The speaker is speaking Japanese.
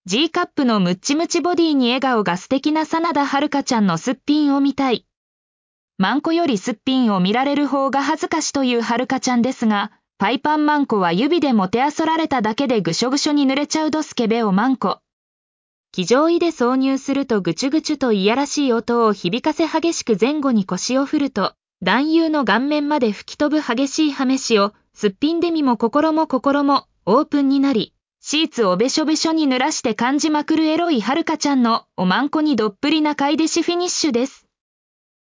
G カップのムッチムチボディに笑顔が素敵な真田遥ちゃんのすっぴんを見たい。マンコよりすっぴんを見られる方が恥ずかしという遥ちゃんですが、パイパンマンコは指でもてあそられただけでぐしょぐしょに濡れちゃうドスケベをマンコ。騎乗位で挿入するとぐちゅぐちゅといやらしい音を響かせ激しく前後に腰を振ると、男優の顔面まで吹き飛ぶ激しい羽飯を、すっぴんで身も心もオープンになり、シーツをべしょべしょに濡らして感じまくるエロい遥ちゃんのおまんこにどっぷりな買い出しフィニッシュです。